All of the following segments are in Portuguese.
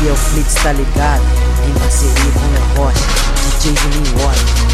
aqui é o Flix, tá ligado? Em parceria com o Léo Rocha, DJ Juninho Watt.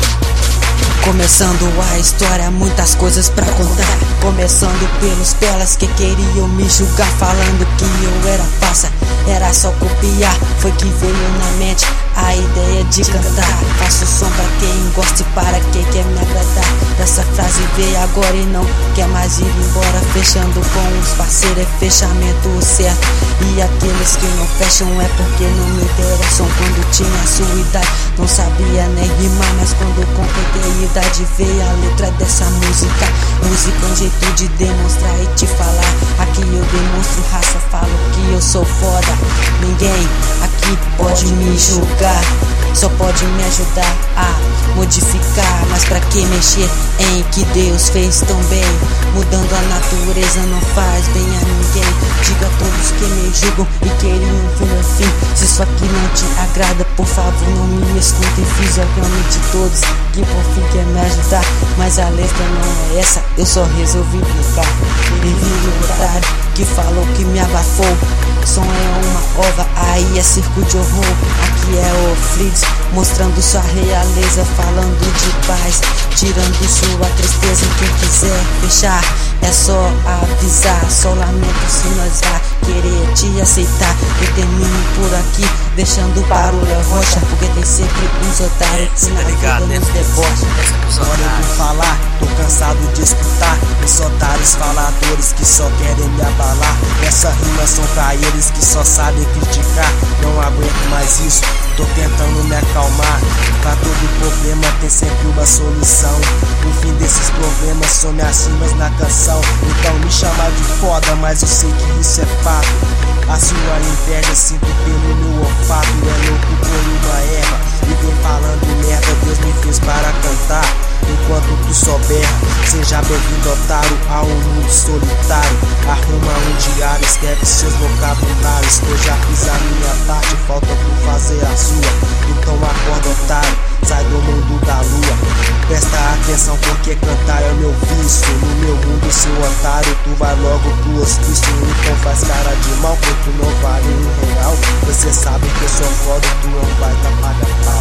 Começando a história, muitas coisas pra contar. Começando pelos pelas que queriam me julgar, falando que eu era farsa, era só copiar. Foi que veio na mente a ideia de cantar. Faço som pra quem gosta e para quem quer me agradar. Essa frase veio agora e não quer mais ir embora. Fechando com os parceiros é fechamento certo. E aqueles que não fecham é porque não me interessam. Quando tinha a sua idade não sabia nem rimar, mas quando completei a idade veio a letra dessa música. Música é um jeito de demonstrar e te falar. Aqui eu demonstro raça, falo que eu sou foda. Ninguém aqui pode me julgar, só pode me ajudar a modificar. Mas pra que mexer em que Deus fez tão bem? Mudando a natureza não faz bem a ninguém. Diga a todos que me julgam e queriam ver meu fim. Se isso aqui não te agrada, por favor não me escutem. Fiz realmente todos que por fim quer me ajudar, mas a letra não é essa, eu só resolvi brincar. Vivi o otário que falou que me abafou. Som é uma ova, aí é circo de horror. Aqui é o Flix, mostrando sua realeza, falando de paz, tirando sua tristeza. Quem quiser fechar, é só avisar. Só lamento se nós vai querer te aceitar. Eu termino por aqui, deixando para o Léo Rocha, porque tem sempre uns otários que na vida nos debocha. Hora de falar, tô cansado de escutar os otários faladores que só querem me abalar. Essas rimas são pra eles que só sabem criticar. Não aguento mais isso, tô tentando me acalmar. Pra todo problema tem sempre uma solução. O fim desses problemas são minhas rimas na canção. Então me chama de foda, mas eu sei que isso é fato. A sua inveja sinto pelo meu olfato. É louco por uma erva e vem falando merda. Deus me fez para cantar. Enquanto tu souber, seja bem-vindo, otário, a um mundo solitário. Arruma um diário, escreve seus vocabulários. Eu já fiz a minha parte, falta tu fazer a sua. Então acorda, otário, sai do mundo da lua. Presta atenção porque cantar é o meu vício. No meu mundo, seu otário, tu vai logo pro hospício. Então faz cara de mal, porque tu não vale um real. Você sabe que eu sou foda, tu não vai pagar pau.